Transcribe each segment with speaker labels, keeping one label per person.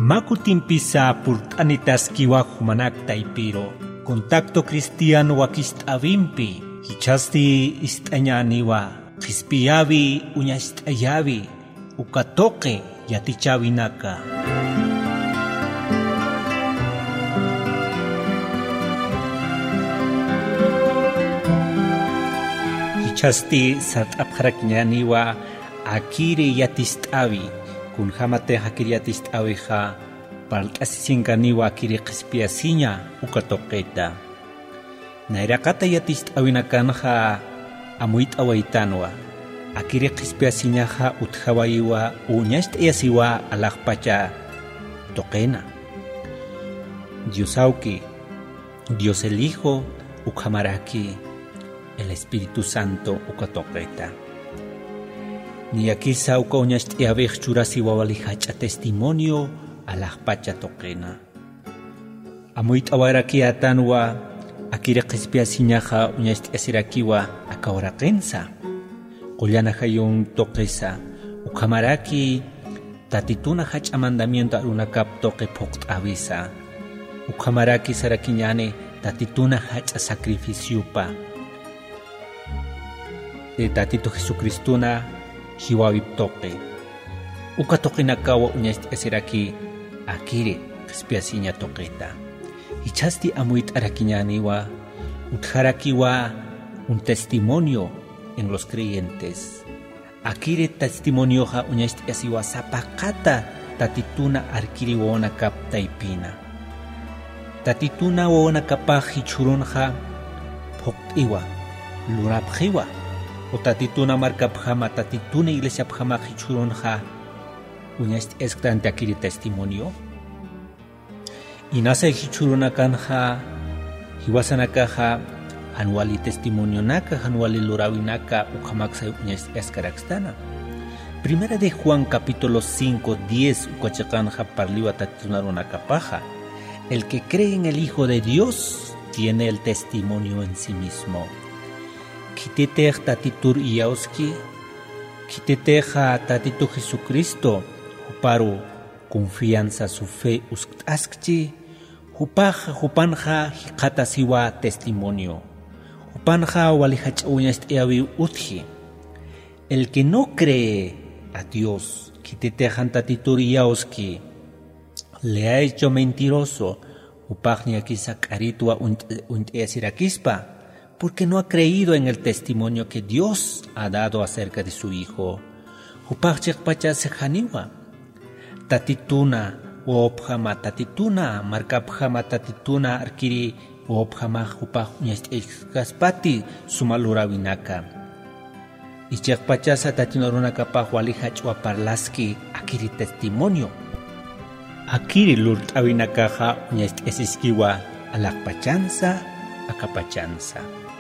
Speaker 1: Makutimpisa purtanitas kiwa humanak taipiro. Contacto cristiano wakistavimpi. Hichasti istañaniwa. Hispiavi uñastayavi. Ukatoke yatichabinaka. Hichasti sartapharakñaniwa akiri yatistavi. Kun hamate hakiriatistawiha paltasinkaniwa akiri qispiasiña ukatoqeta. Nairakata yatistawinakanja amuitawaitanwa. Akiri qispiasiñaja uthawayiwa uñashtayasiwa alaqpacha toqena. Diosauki, Dios el Hijo, ukhamaraki, el Espíritu Santo ukatoqeta. Ni aquí sauca uñast y abej churasi wawalihacha testimonio a la pacha toquena. Amuit awaraki atanwa, akire qispia siñaja uñast asirakiwa akawarakensa. Kullana hayun toquesa, ukamaraki tatituna hach amandamiento arunakap toque pokt avisa. Ukamaraki sarakiñane tatituna hach sacrificiupa. De tatito Jesucristuna hiwawip toque. Ukatoque nakawa uñast esiraki akire qispiasiña toqueta. Hichasti amuit arakiñaniwa utharakiwa un testimonio en los creyentes. Akire testimonioja uñast esiwa zapakata tatituna arkiri wona kap taipina. Tatituna wona kapaj hichurunja poktiwa lurapjiwa. O tatituna marca pjama, tatituna iglesia pjama hichurunja uñast esctante akiri testimonio. Y nasa hichuruna kanja hiwasanakaja anuali testimonio naka anuali lurawinaka ujamaksa uñast escarakstana. Primera de Juan capítulo 5:10 ukachakanja parliwa tatitunarunakapaja. El que cree en el Hijo de Dios tiene el testimonio en sí mismo. Kiteteja tatitur iauski, kiteteja tatitu Jesucristo, huparu confianza su fe usktaskchi, hupanja hikatasiwa testimonio, hupanja walihach uñast eawi utji. El que no cree a Dios, kitetejan tatitur iauski, le ha hecho mentiroso, hupajnia kisak aritwa unteasirakispa, porque no ha creído en el testimonio que Dios ha dado acerca de su Hijo. Hupachekpachasejaniwa. Tatituna wopjama tatituna markapjama tatituna arkiri wopjama hupaj uñastikaspati sumalurawinaka. Ichekpachasa tatinarunakapaj walihachwa parlaski akiri testimonio. Akiri lurtawinakaja uñastesiskiwa alakpachansa akapachansa.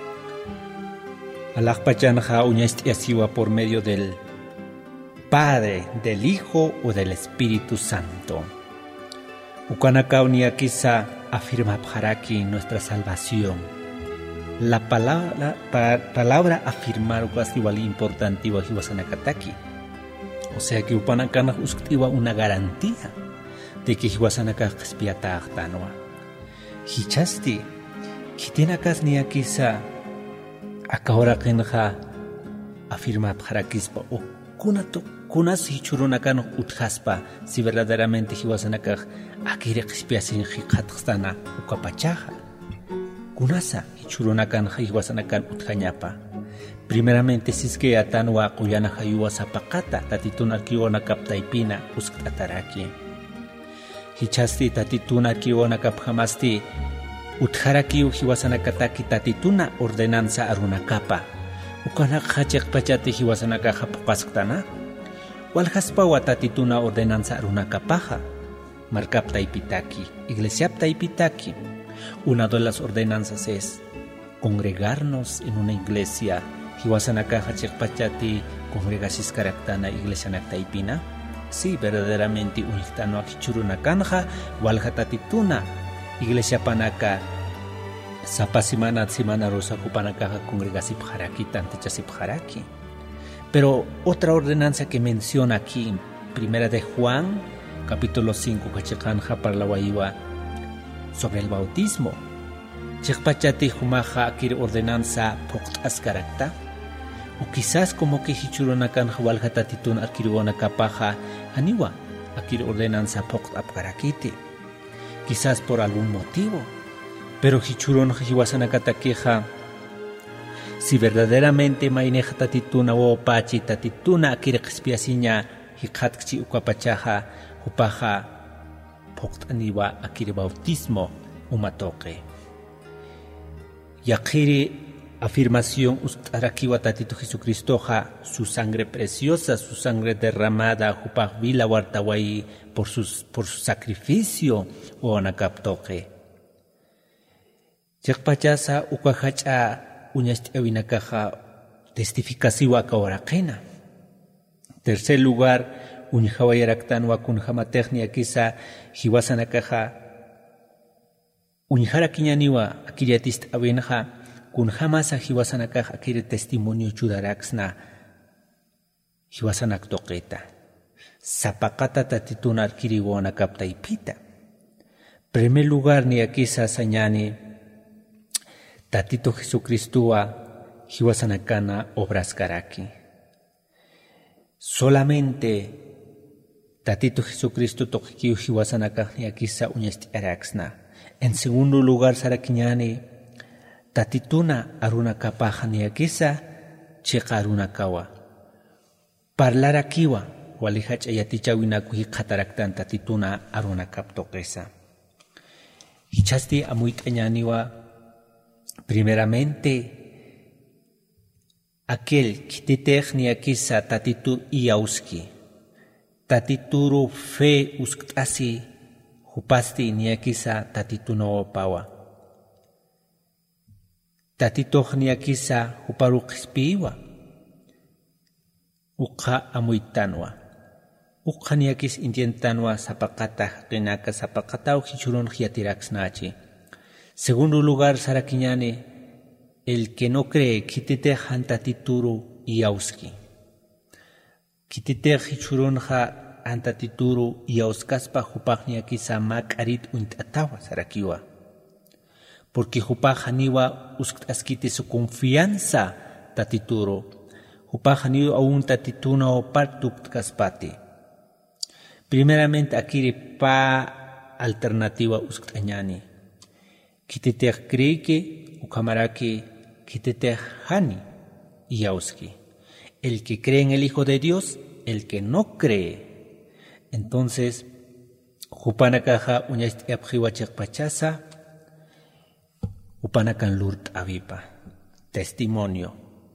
Speaker 1: Alakpachanja uñastesiwa por medio del Padre, del Hijo o del Espíritu Santo. Ukanakauni quizá afirma Bharaki nuestra salvación. La palabra afirmar es igual importante Hiwasanakataki. O sea que Upanakana usktiwa una garantía de que Hiwasanaka expiata achtanwa. Hichasti, kitinakas ni quizá akahora kenja afirma Bharakispa o kunas hichurunakan uthaspa si verdaderamente hiwasanakaj akire qispiasin hiqatqstana ukapachaja kunasa hichurunakan hiwasanakan uthañapa. Primeramente si es que atanwa quyana hayuwa sapaqata tatituna kiwana kaptaipina usktataraki hichasti tatituna kiwana kaphamasti utharaki hiwasanakataki tatituna ordenanza arunakapa ukana khachekpachati hiwasanaka hapuqasqtana walhaspa watatituna ordenanza arunakapaja markaptaipitaki iglesiaptaipitaki. Una de las ordenanzas es congregarnos en una iglesia hiwasanaka hachekpachati congregasiscaraktana iglesia naktaipina. Sí, verdaderamente unihtano akichurunakanja walhatatituna iglesia panaka Sapasimana Simana Rosa Kupanakaja congregasip Haraki, Tantechasip Haraki. Pero otra ordenanza que menciona aquí, primera de Juan, capítulo 5, Kachikanja Parlawaiwa, sobre el bautismo. Chikpachati Humaja Akir ordenanza Pokt Ascarakta, o quizás como que Hichuronakan Hualhatatitun Akirwana Kapaja Aniwa, Akir ordenanza Pokt Apkarakiti, quizás por algún motivo, pero Hichuron Hiwasanakatakeja. Si verdaderamente maineja tatituna o pachi tatituna akirexpiasiña hikatchi ukapachaja upaja poktaniwa akir bautismo umatoque. Yakiri afirmación ustarakiwa tatito Jesucristoja, su sangre preciosa, su sangre derramada upaj vila wartawai por su sacrificio o anakaptoque. Yakpachasa ukahacha uñasti awinakaja testificasiwa kawarakena. Tercer lugar, uñjawayaractanwa kunjamatechnia kisa hiwasanakaja uñjara kiñaniwa akiriatist awinja kunjamasa hiwasanakaja akiri testimonio chudaraxna hiwasanak toqeta. Zapakata tatituna arkiriwana kaptaipita. Primer lugar ni akisa sañani Tatito Jesucristúa hiwasanakana obras karaki. Solamente Tatito Jesucristo tokikiu hiwasanakani akisa uñasti araxna. En segundo lugar sarakiñani tatituna aruna kapajani akisa cheqa aruna kawa. Parlar akiwa walihach ayatichawinaku hiqataraktan tatituna aruna kaptoqesa. Hichasti amuitañaniwa primeramente, aquel kititechnia kisa tatitu iauski, tatituru fe usktasi, hupasti niakisa tatitu no opawa. Tatitochnia kisa huparukispiwa, ukha amuitanwa. Ukha niakis indientanwa zapakata, renaka zapakata ujichuron hiatiraxnachi. Segundo lugar, Sarakiñane, el que no cree, kitite hantatituru iauski. Kitite hichuronja hantatituru iauskaspa jupajnia kisa makarit untatawa Sarakiwa. Porque jupajaniwa uskaskite su confianza tatituru. Jupajaniwa aún tatituna o partuk kaspati. Primeramente, akiri pa alternativa uskañani. Kititech creike, ukamaraki, kititech hani, iauski. El que cree en el Hijo de Dios, el que no cree. Entonces, Jupanakaja uñast pachasa, Upanakan lurt avipa. Testimonio.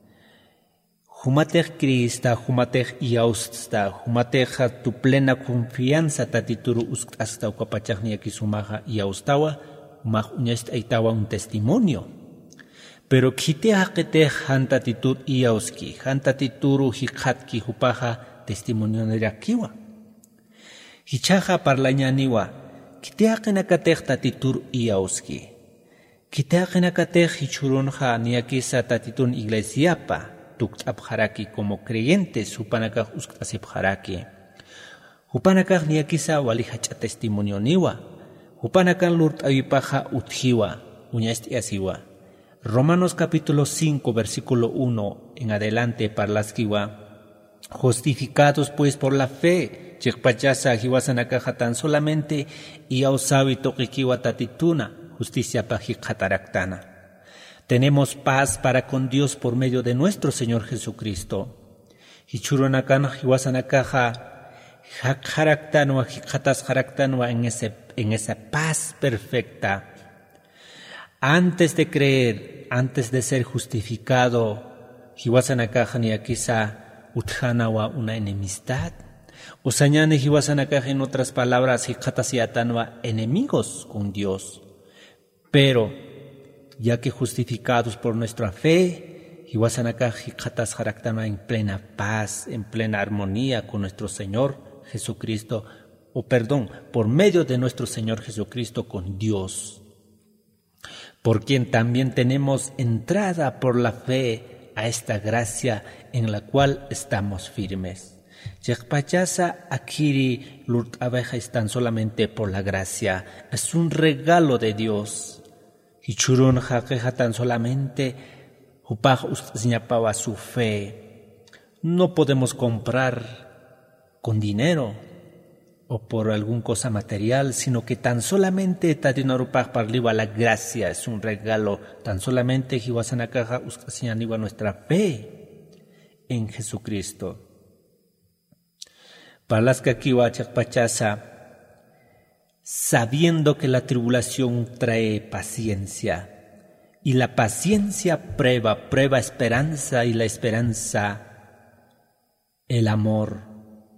Speaker 1: Jumatech Krista, Jumatech iauststa, Jumateja tu plena confianza tatituru uskasta ukapachachnia kisumaja iaustawa, Umaj uñast aitawa un testimonio. Pero kite haquete hantatitur iauski, hantatituru hikhatki hupaja testimonio nerakiwa. Hichaja parlañaniwa, kite haqenakatej tatitur iauski. Kite haqenakatej hichurunja niakisa tatitun iglesiapa, tuktapjaraki como creyentes hupanakaj usktasipjaraki. Hupanakaj niakisa walihacha testimonio niwa. Hupanakan lurt avipaja utjiwa, uñasti asiwa. Romanos capítulo 5, versículo 1 en adelante parlaskiwa. Justificados pues por la fe, chikpachasa hiwasanakaja tan solamente y ausawi tokikiwa tatituna, justicia pajikataraktana. Tenemos paz para con Dios por medio de nuestro Señor Jesucristo. Hichuronakan hiwasanakaja Hakharaktanwa, hikatas haraktanwa en esa paz perfecta. Antes de creer, antes de ser justificado, hiwasanakajani akisa utjanawa una enemistad. Usañane hiwasanakaj en otras palabras, hikatas yatanwa enemigos con Dios. Pero, ya que justificados por nuestra fe, hiwasanakaj hikatas haraktanwa en plena paz, en plena armonía con nuestro Señor Jesucristo, por medio de nuestro Señor Jesucristo con Dios, por quien también tenemos entrada por la fe a esta gracia en la cual estamos firmes. Chekpachasa akiri lurt abeja es tan solamente por la gracia, es un regalo de Dios. Hichurun jaqueja tan solamente upaj usñapaba su fe. No podemos comprar con dinero o por alguna cosa material, sino que tan solamente tatinarupaj parliba la gracia, es un regalo, tan solamente jiwasanakaja usñaniwa nuestra fe en Jesucristo. Palaska kiwa chakpachasa, sabiendo que la tribulación trae paciencia, y la paciencia prueba esperanza, y la esperanza el amor.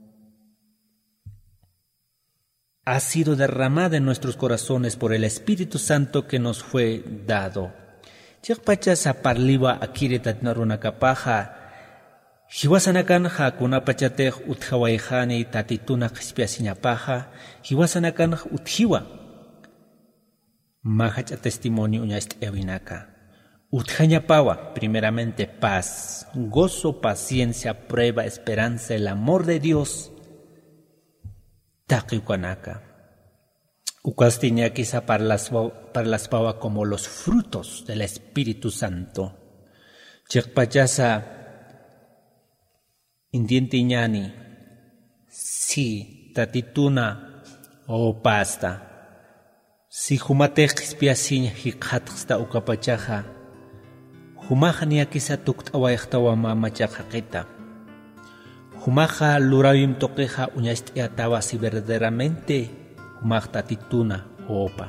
Speaker 1: Ha sido derramada en nuestros corazones por el Espíritu Santo que nos fue dado. Chakpachasa parliwa akire tatnarunakapaja, hiwasanakan kunapachatej utjawaijani tatituna qispiasiñapaja, hiwasanakan utjiwa. Mahacha testimonio uñast ewinaka. Utjañapawa, primeramente paz, gozo, paciencia, prueba, esperanza, el amor de Dios. Taqiukanaka. Ukastiña quizá para las pawa como los frutos del Espíritu Santo. Chekpachasa indientiñani, si tatituna o pasta, si humatejis piasiña hikhatsta ukapachaja, humajania quizá tuktawayahtawa mamachajaqita. Humaja lurawim toqueja uñastiatawa si verdaderamente humaj tatituna o opa.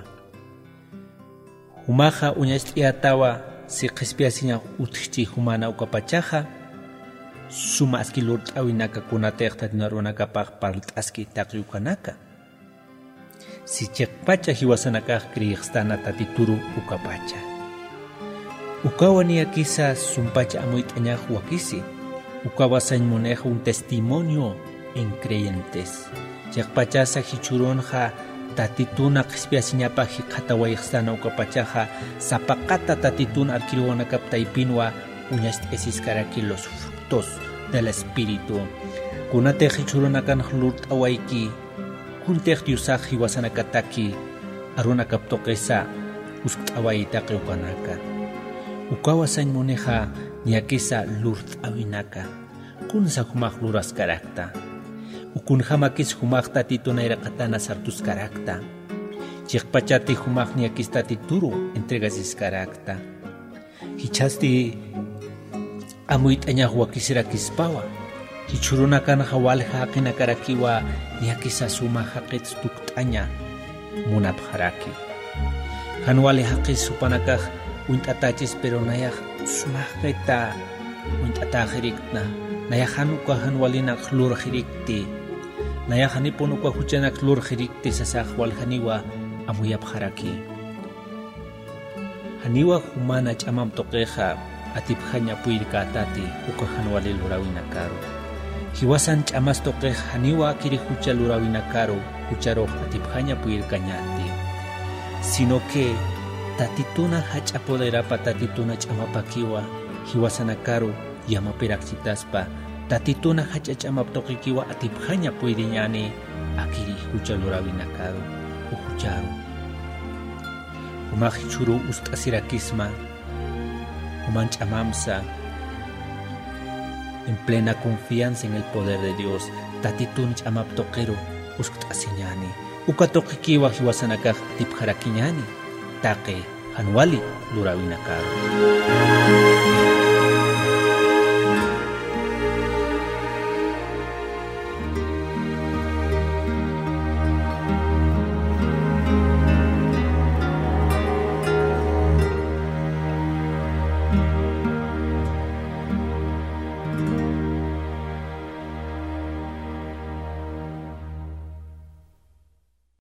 Speaker 1: Humaja uñastiatawa si qispiasiña utchi humana ukapachaja, suma askilurt awinaka kunatejta dinarunakapaj paltaski taqiukanaka. Si chekpacha hiwasanakaj kriyixtana tatituru ukapacha. Ukawania quizá sumpacha amuitañaj wakisi. Ukawasañ moneja un testimonio en creyentes. Chekpachasa hichuronja tatituna qispiasiñapa hiqhatawayixtana ukapachaja sapaqata tatituna arkiruwanakaptaipinwa uñast esiskaraki los frutos del Espíritu. Kunatej hichuronakan lurt awaiki, kuntej diusaj hiwasanakataki, arunakaptoqesa usktawayitaqi ukanaka. Ukawasañ moneja ñakisa lurt awinaka, kunsa humaj luras karakta. Ukunjamakis humaj tatituna irakatana sartus karakta. Chikpachati humaj ñakis tatituru entregasis karakta. Hichasti amuitaña huakisirakispawa. Hichurunakan hawal haqina karakiwa ñakisa suma haqits tuktaña munapjaraki. Hanwali haqis supanakaj uint'atachis pero nayaj sumajqita uint'atajirikna nayajanuka hanwalinak lurjirikti nayajanipon ukwa huchanak lurjirikti sasaj waljaniwa amuyapjaraki haniwa humana ch'amam toqeja atipjaña puirkatati uka hanwali lurawinakaro hiwasan ch'amas toqej haniwa kiri hucha lurawinakaro hucharoj atipjaña puirkañati sino que tatituna hachapoderapa tatituna ch'amapakiwa hiwasanakaru yamapiraksitaspa tatituna hachachamaptoqikiwa atipjaña puidiñani akiri hucha lurawinakaru uhucharu humaj churu ust'asirakisma human ch'amamsa en plena confianza en el poder de Dios tatitun ch'amaptoqiru uskt'asiñani ukatoqikiwa hiwasanakaj atipjarakiñani Taque Hanwali Lurawinakaro.